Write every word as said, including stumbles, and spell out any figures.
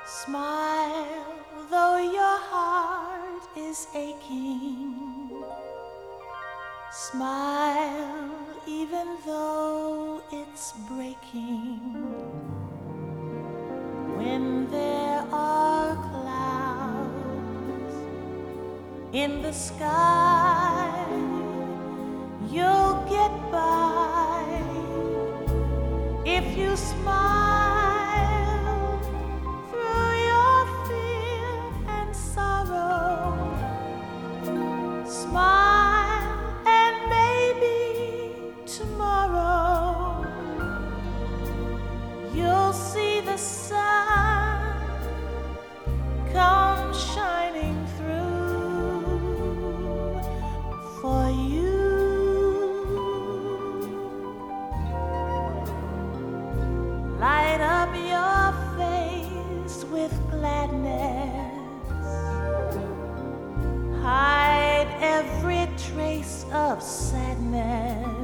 Smile, though your heart is aching. Smile, even though it's breaking. When there are clouds in the sky, you'll get by if you smile. Smile, and maybe tomorrow you'll see the sun come shining through for you. Light up your face with gladness. Hide every trace of sadness.